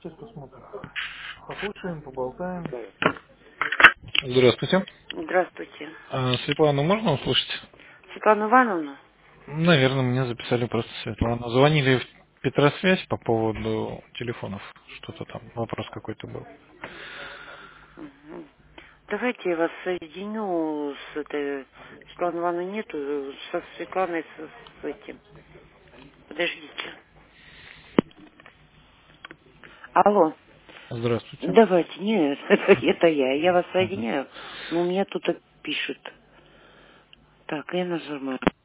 Сейчас посмотрим. Послушаем, поболтаем. Здравствуйте. Здравствуйте. Светлану можно услышать? Светлана Ивановна? Наверное, меня записали просто Светлана. Звонили в Петросвязь по поводу телефонов. Что-то там, вопрос какой-то был. Мгм. Давайте я вас соединю с этой... Светланы Ивановны нету, со Светланой, с этим. Подождите. Алло. Здравствуйте. Давайте, нет, это я. Я вас Мгм. соединяю, но у меня тут пишет. Так, я нажимаю.